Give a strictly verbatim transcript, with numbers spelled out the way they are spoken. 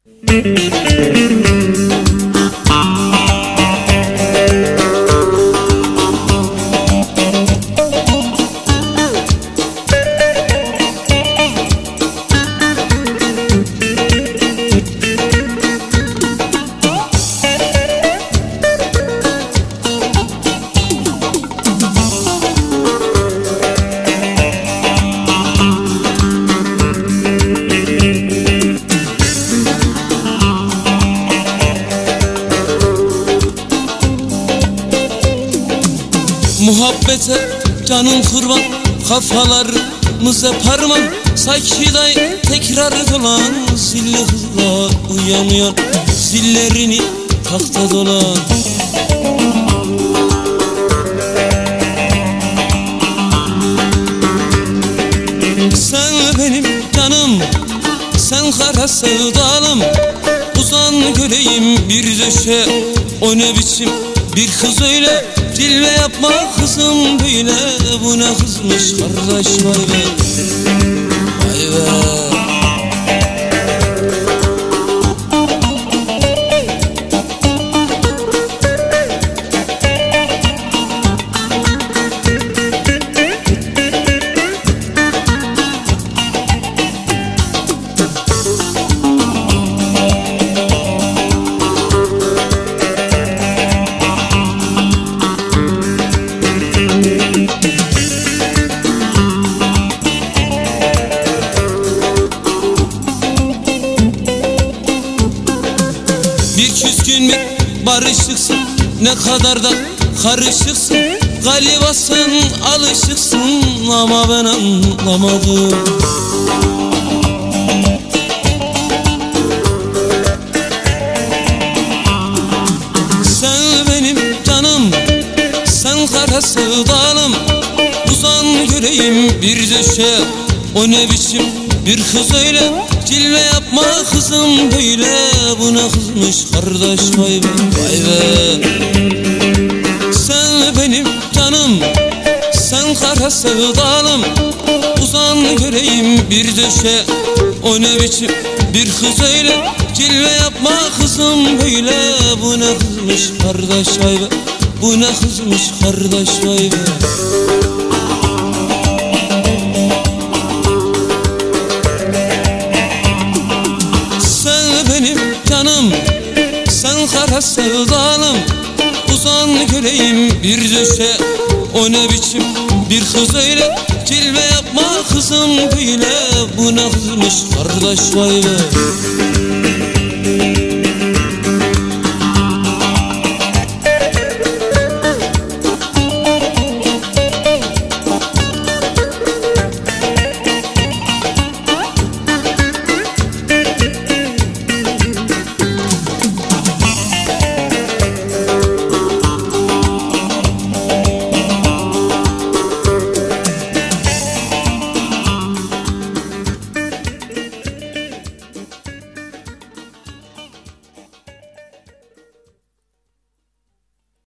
Muhabbete canım kurban, kafalarımıza parman. Sanki day tekrar dolan, zilli hızla uyan uyan, zillerini takta dolan. Sen benim canım, sen kara sevdalım. Uzan göreyim bir döşe, o ne biçim bir kız öyle. Cilve yapma kızım böyle, bu ne kızmış kardeş vay be. Vay be. Bir küskün mü barışıksın, ne kadar da karışıksın. Galiba sen alışıksın ama ben anlamadım. Sen benim canım, sen kara sevdalım. Uzan göreyim bir döşe, o ne biçim bir kız öyle. Cilve yapma kızım böyle, bu ne kızmış kardeş vay be, vay be. Sen benim canım, sen kara sevdalım. Uzan göreyim bir döşe, o ne biçim bir kız öyle. Cilve yapma kızım böyle, bu ne kızmış kardeş vay be, bu ne kızmış kardeş vay be. Canım, sen kara sevdalım. Uzan göreyim bir döşe, o ne biçim bir kız öyle. Cilve yapma kızım böyle, bu ne kızmış kardeş vay be.